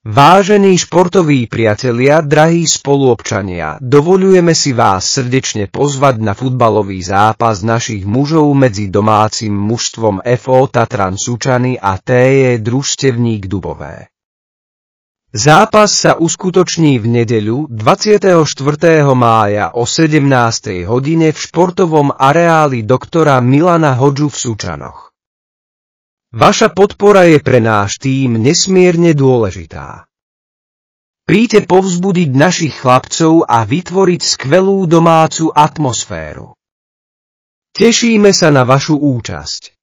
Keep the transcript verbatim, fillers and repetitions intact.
Vážení športoví priatelia, drahí spoluobčania, dovoľujeme si vás srdečne pozvať na futbalový zápas našich mužov medzi domácim mužstvom ef ó Tatran Sučany a té jé Družstevník Dubové. Zápas sa uskutoční v nedeľu dvadsiateho štvrtého mája o sedemnástej hodine v športovom areáli doktora Milana Hodžu v Sučanoch. Vaša podpora je pre náš tím nesmierne dôležitá. Príďte povzbudiť našich chlapcov a vytvoriť skvelú domácu atmosféru. Tešíme sa na vašu účasť.